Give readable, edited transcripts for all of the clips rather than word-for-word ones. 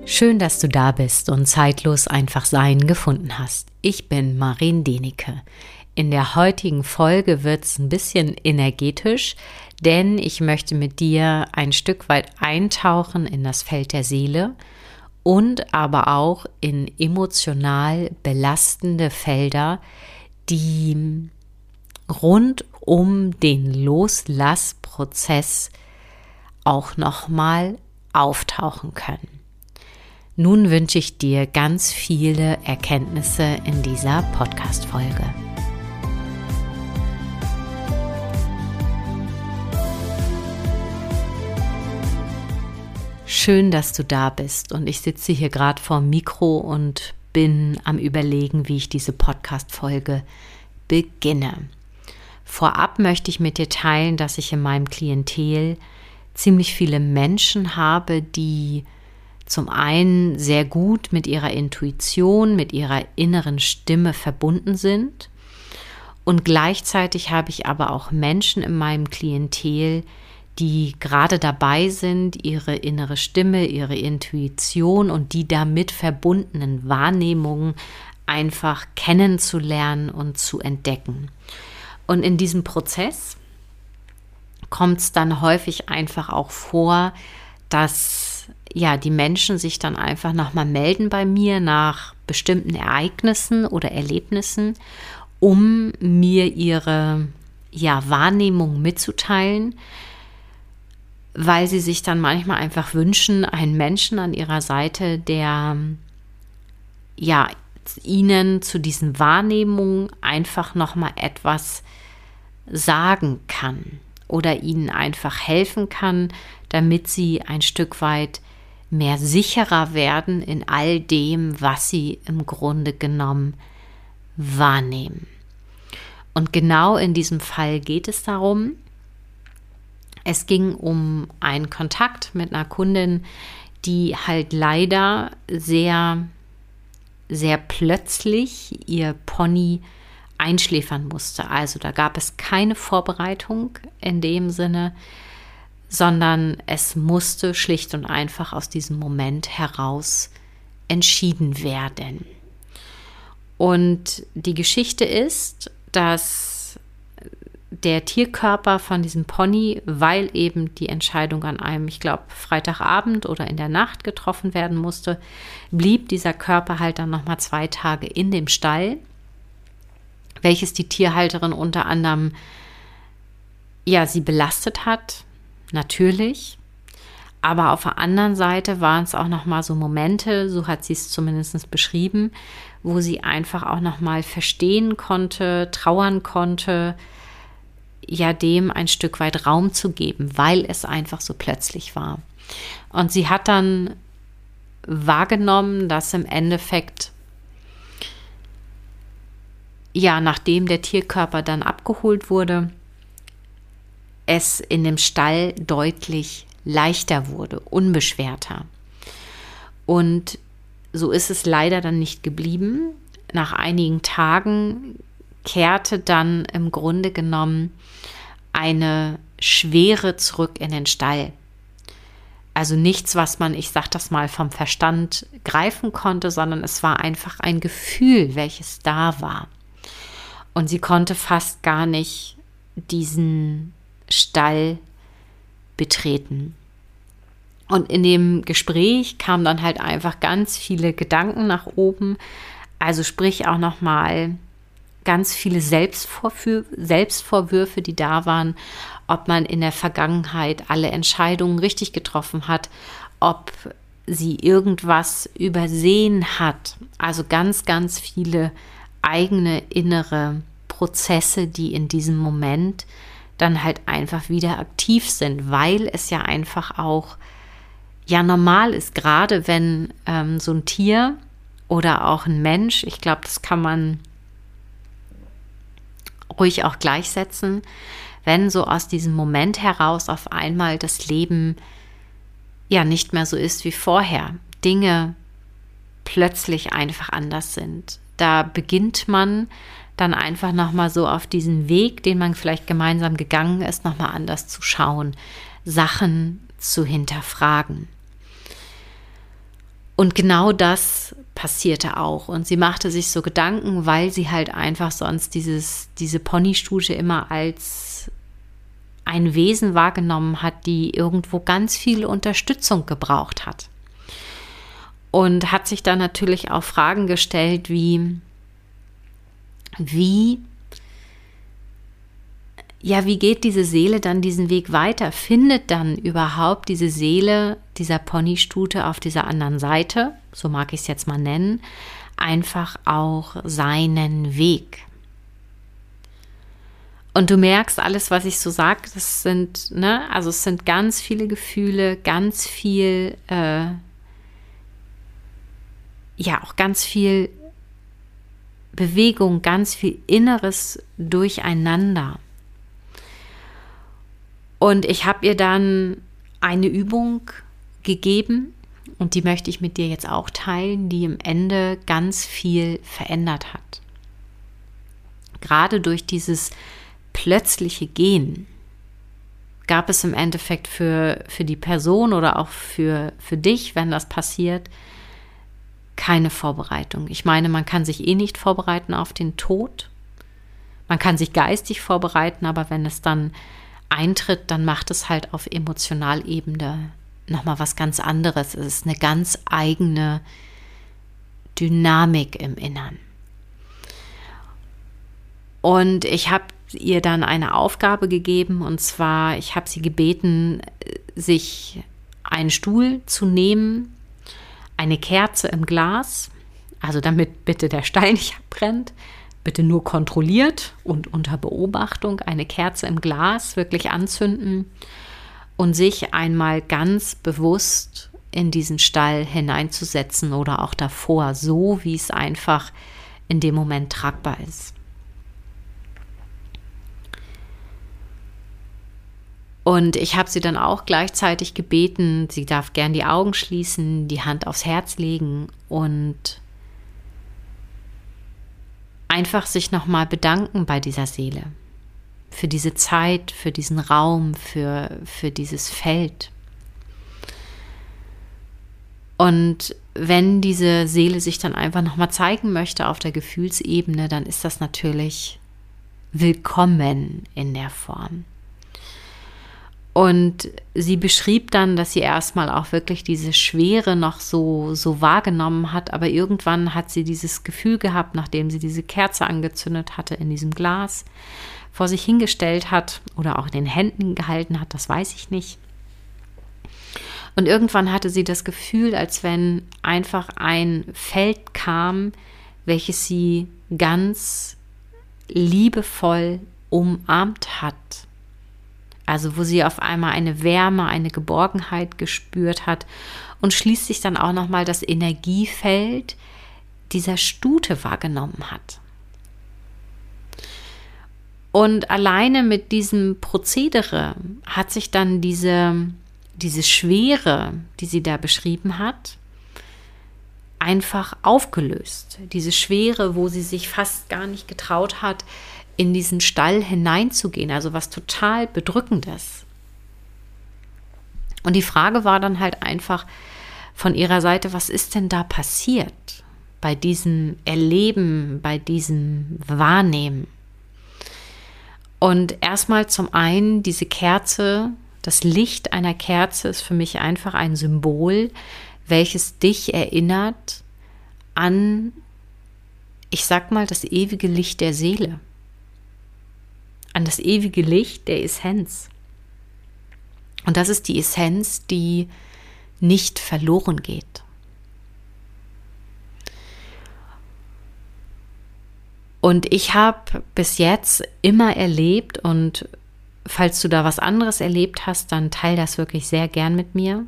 Schön, dass du da bist und zeitlos einfach sein gefunden hast. Ich bin Maren Denike. In der heutigen Folge wird es ein bisschen energetisch, denn ich möchte mit dir ein Stück weit eintauchen in das Feld der Seele und aber auch in emotional belastende Felder, die rund um den Loslassprozess auch nochmal auftauchen können. Nun wünsche ich dir ganz viele Erkenntnisse in dieser Podcast-Folge. Schön, dass du da bist und ich sitze hier gerade vorm Mikro und bin am Überlegen, wie ich diese Podcast-Folge beginne. Vorab möchte ich mit dir teilen, dass ich in meinem Klientel ziemlich viele Menschen habe, die zum einen sehr gut mit ihrer Intuition, mit ihrer inneren Stimme verbunden sind und gleichzeitig habe ich aber auch Menschen in meinem Klientel, die gerade dabei sind, ihre innere Stimme, ihre Intuition und die damit verbundenen Wahrnehmungen einfach kennenzulernen und zu entdecken. Und in diesem Prozess kommt es dann häufig einfach auch vor, dass die Menschen sich dann einfach nochmal melden bei mir nach bestimmten Ereignissen oder Erlebnissen, um mir ihre Wahrnehmung mitzuteilen, weil sie sich dann manchmal einfach wünschen, einen Menschen an ihrer Seite, der ihnen zu diesen Wahrnehmungen einfach nochmal etwas sagen kann oder ihnen einfach helfen kann, damit sie ein Stück weit mehr sicherer werden in all dem, was sie im Grunde genommen wahrnehmen. Und genau in diesem Fall geht es darum, es ging um einen Kontakt mit einer Kundin, die halt leider sehr, sehr plötzlich ihr Pony einschläfern musste. Also da gab es keine Vorbereitung in dem Sinne, sondern es musste schlicht und einfach aus diesem Moment heraus entschieden werden. Und die Geschichte ist, dass der Tierkörper von diesem Pony, weil eben die Entscheidung an einem, ich glaube, Freitagabend oder in der Nacht getroffen werden musste, blieb dieser Körper halt dann nochmal 2 Tage in dem Stall, welches die Tierhalterin unter anderem sie belastet hat, natürlich. Aber auf der anderen Seite waren es auch nochmal so Momente, so hat sie es zumindest beschrieben, wo sie einfach auch nochmal verstehen konnte, trauern konnte, dem ein Stück weit Raum zu geben, weil es einfach so plötzlich war. Und sie hat dann wahrgenommen, dass im Endeffekt nachdem der Tierkörper dann abgeholt wurde, es in dem Stall deutlich leichter wurde, unbeschwerter. Und so ist es leider dann nicht geblieben. Nach einigen Tagen kehrte dann im Grunde genommen eine Schwere zurück in den Stall. Also nichts, was man, ich sage das mal, vom Verstand greifen konnte, sondern es war einfach ein Gefühl, welches da war. Und sie konnte fast gar nicht diesen Stall betreten. Und in dem Gespräch kamen dann halt einfach ganz viele Gedanken nach oben. Also sprich auch nochmal ganz viele Selbstvorwürfe, die da waren, ob man in der Vergangenheit alle Entscheidungen richtig getroffen hat, ob sie irgendwas übersehen hat. Also ganz, ganz viele eigene innere Prozesse, die in diesem Moment dann halt einfach wieder aktiv sind, weil es ja einfach auch normal ist, gerade wenn so ein Tier oder auch ein Mensch, ich glaube, das kann man ruhig auch gleichsetzen, wenn so aus diesem Moment heraus auf einmal das Leben nicht mehr so ist wie vorher, Dinge plötzlich einfach anders sind. Da beginnt man dann einfach nochmal so auf diesen Weg, den man vielleicht gemeinsam gegangen ist, nochmal anders zu schauen, Sachen zu hinterfragen. Und genau das passierte auch. Und sie machte sich so Gedanken, weil sie halt einfach sonst diese Ponystute immer als ein Wesen wahrgenommen hat, die irgendwo ganz viel Unterstützung gebraucht hat. Und hat sich dann natürlich auch Fragen gestellt, wie geht diese Seele dann diesen Weg weiter? Findet dann überhaupt diese Seele dieser Ponystute auf dieser anderen Seite, so mag ich es jetzt mal nennen, einfach auch seinen Weg? Und du merkst, alles, was ich so sage, das sind, es sind ganz viele Gefühle, ganz viel, auch ganz viel Bewegung, ganz viel inneres Durcheinander. Und ich habe ihr dann eine Übung gegeben und die möchte ich mit dir jetzt auch teilen, die im Ende ganz viel verändert hat. Gerade durch dieses plötzliche Gehen gab es im Endeffekt für die Person oder auch für dich, wenn das passiert, keine Vorbereitung. Ich meine, man kann sich nicht vorbereiten auf den Tod. Man kann sich geistig vorbereiten, aber wenn es dann eintritt, dann macht es halt auf Emotionalebene nochmal was ganz anderes. Es ist eine ganz eigene Dynamik im Innern. Und ich habe ihr dann eine Aufgabe gegeben, und zwar, ich habe sie gebeten, sich einen Stuhl zu nehmen, eine Kerze im Glas, also damit bitte der Stein nicht abbrennt, bitte nur kontrolliert und unter Beobachtung, eine Kerze im Glas wirklich anzünden und sich einmal ganz bewusst in diesen Stall hineinzusetzen oder auch davor, so wie es einfach in dem Moment tragbar ist. Und ich habe sie dann auch gleichzeitig gebeten, sie darf gern die Augen schließen, die Hand aufs Herz legen und einfach sich nochmal bedanken bei dieser Seele. Für diese Zeit, für diesen Raum, für dieses Feld. Und wenn diese Seele sich dann einfach nochmal zeigen möchte auf der Gefühlsebene, dann ist das natürlich willkommen in der Form. Und sie beschrieb dann, dass sie erstmal auch wirklich diese Schwere noch so wahrgenommen hat, aber irgendwann hat sie dieses Gefühl gehabt, nachdem sie diese Kerze angezündet hatte in diesem Glas, vor sich hingestellt hat oder auch in den Händen gehalten hat, das weiß ich nicht. Und irgendwann hatte sie das Gefühl, als wenn einfach ein Feld kam, welches sie ganz liebevoll umarmt hat. Also wo sie auf einmal eine Wärme, eine Geborgenheit gespürt hat und schließlich dann auch nochmal das Energiefeld dieser Stute wahrgenommen hat. Und alleine mit diesem Prozedere hat sich dann diese Schwere, die sie da beschrieben hat, einfach aufgelöst. Diese Schwere, wo sie sich fast gar nicht getraut hat, in diesen Stall hineinzugehen, also was total Bedrückendes. Und die Frage war dann halt einfach von ihrer Seite, was ist denn da passiert bei diesem Erleben, bei diesem Wahrnehmen? Und erstmal zum einen diese Kerze, das Licht einer Kerze ist für mich einfach ein Symbol, welches dich erinnert an, ich sag mal, das ewige Licht der Seele. An das ewige Licht der Essenz. Und das ist die Essenz, die nicht verloren geht. Und ich habe bis jetzt immer erlebt, und falls du da was anderes erlebt hast, dann teile das wirklich sehr gern mit mir.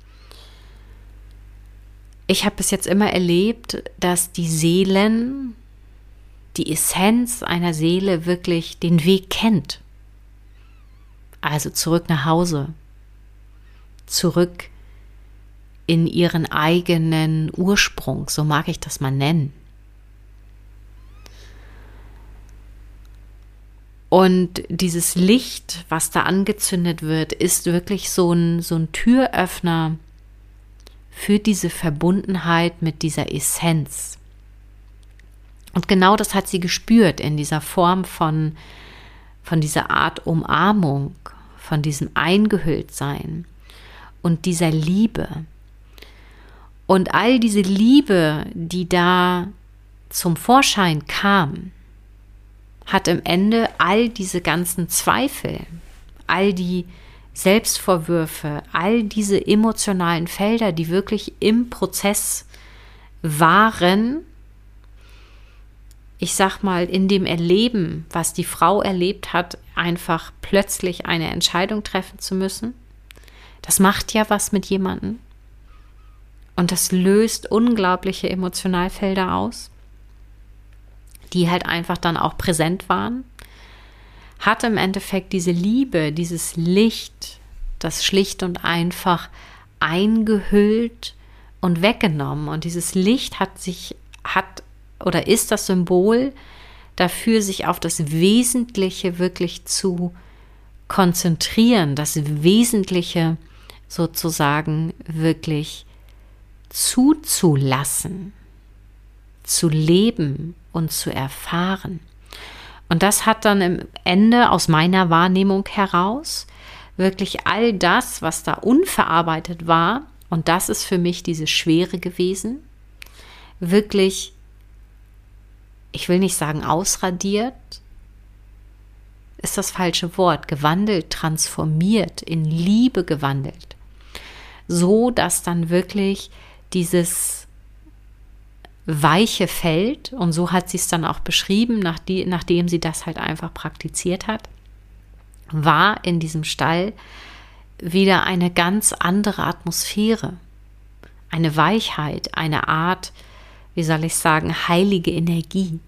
Ich habe bis jetzt immer erlebt, dass die Seelen, die Essenz einer Seele wirklich den Weg kennt. Also zurück nach Hause, zurück in ihren eigenen Ursprung, so mag ich das mal nennen. Und dieses Licht, was da angezündet wird, ist wirklich so ein Türöffner für diese Verbundenheit mit dieser Essenz. Und genau das hat sie gespürt in dieser Form von dieser Art Umarmung, von diesem Eingehülltsein und dieser Liebe. Und all diese Liebe, die da zum Vorschein kam, hat im Ende all diese ganzen Zweifel, all die Selbstvorwürfe, all diese emotionalen Felder, die wirklich im Prozess waren, ich sag mal, in dem Erleben, was die Frau erlebt hat, einfach plötzlich eine Entscheidung treffen zu müssen. Das macht ja was mit jemandem. Und das löst unglaubliche Emotionalfelder aus, die halt einfach dann auch präsent waren. Hat im Endeffekt diese Liebe, dieses Licht, das schlicht und einfach eingehüllt und weggenommen. Und dieses Licht ist das Symbol dafür, sich auf das Wesentliche wirklich zu konzentrieren, das Wesentliche sozusagen wirklich zuzulassen, zu leben und zu erfahren. Und das hat dann im Ende aus meiner Wahrnehmung heraus wirklich all das, was da unverarbeitet war, und das ist für mich diese Schwere gewesen, wirklich, ich will nicht sagen ausradiert, ist das falsche Wort, gewandelt, transformiert, in Liebe gewandelt, so dass dann wirklich dieses weiche Feld, und so hat sie es dann auch beschrieben, nachdem sie das halt einfach praktiziert hat, war in diesem Stall wieder eine ganz andere Atmosphäre, eine Weichheit, eine Art, wie soll ich sagen, heilige Energie.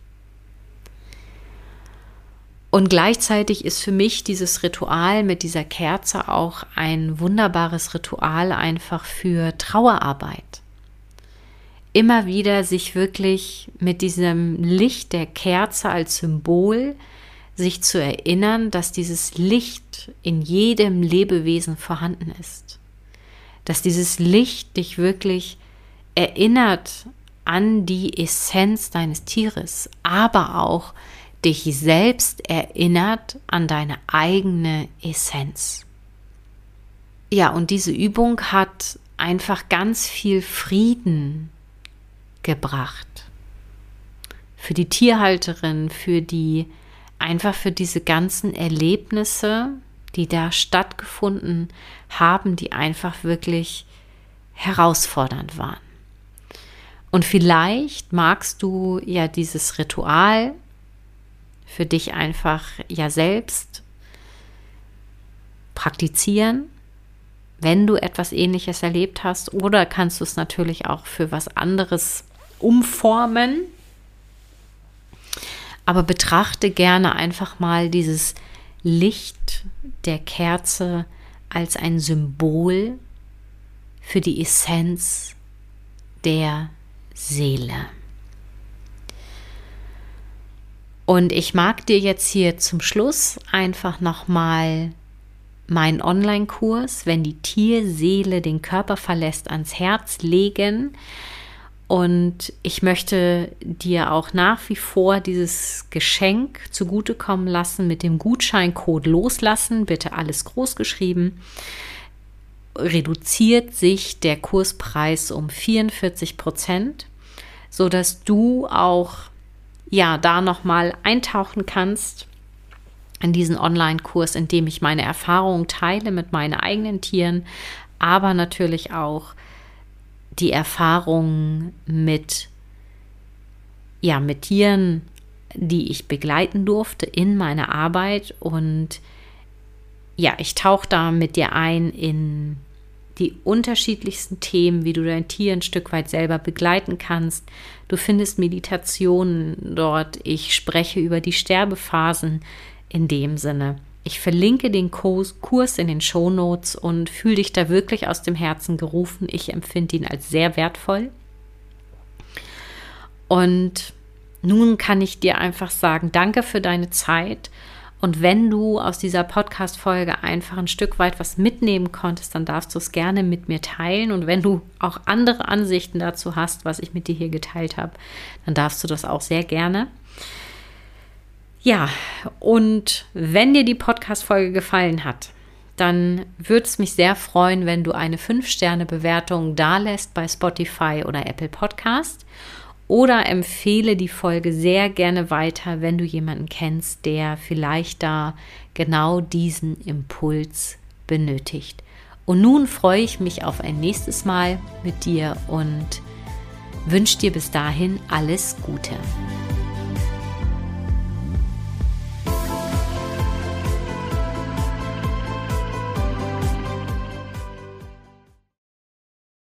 Und gleichzeitig ist für mich dieses Ritual mit dieser Kerze auch ein wunderbares Ritual einfach für Trauerarbeit. Immer wieder sich wirklich mit diesem Licht der Kerze als Symbol sich zu erinnern, dass dieses Licht in jedem Lebewesen vorhanden ist. Dass dieses Licht dich wirklich erinnert an die Essenz deines Tieres, aber auch dich selbst erinnert an deine eigene Essenz. Ja, und diese Übung hat einfach ganz viel Frieden gebracht. Für die Tierhalterin, für diese ganzen Erlebnisse, die da stattgefunden haben, die einfach wirklich herausfordernd waren. Und vielleicht magst du ja dieses Ritual für dich einfach ja selbst praktizieren, wenn du etwas Ähnliches erlebt hast, oder kannst du es natürlich auch für was anderes umformen. Aber betrachte gerne einfach mal dieses Licht der Kerze als ein Symbol für die Essenz der Seele. Und ich mag dir jetzt hier zum Schluss einfach nochmal meinen Online-Kurs, wenn die Tierseele den Körper verlässt, ans Herz legen. Und ich möchte dir auch nach wie vor dieses Geschenk zugutekommen lassen mit dem Gutscheincode loslassen, bitte alles groß geschrieben. Reduziert sich der Kurspreis um 44%, sodass du auch da nochmal eintauchen kannst in diesen Online-Kurs, in dem ich meine Erfahrungen teile mit meinen eigenen Tieren, aber natürlich auch die Erfahrungen mit Tieren, die ich begleiten durfte in meiner Arbeit. Und ja, ich tauche da mit dir ein in die unterschiedlichsten Themen, wie du dein Tier ein Stück weit selber begleiten kannst. Du findest Meditationen dort. Ich spreche über die Sterbephasen in dem Sinne. Ich verlinke den Kurs in den Shownotes und fühle dich da wirklich aus dem Herzen gerufen. Ich empfinde ihn als sehr wertvoll. Und nun kann ich dir einfach sagen, danke für deine Zeit Und wenn du aus dieser Podcast-Folge einfach ein Stück weit was mitnehmen konntest, dann darfst du es gerne mit mir teilen. Und wenn du auch andere Ansichten dazu hast, was ich mit dir hier geteilt habe, dann darfst du das auch sehr gerne. Ja, und wenn dir die Podcast-Folge gefallen hat, dann würde es mich sehr freuen, wenn du eine 5-Sterne-Bewertung dalässt bei Spotify oder Apple Podcast. Oder empfehle die Folge sehr gerne weiter, wenn du jemanden kennst, der vielleicht da genau diesen Impuls benötigt. Und nun freue ich mich auf ein nächstes Mal mit dir und wünsche dir bis dahin alles Gute.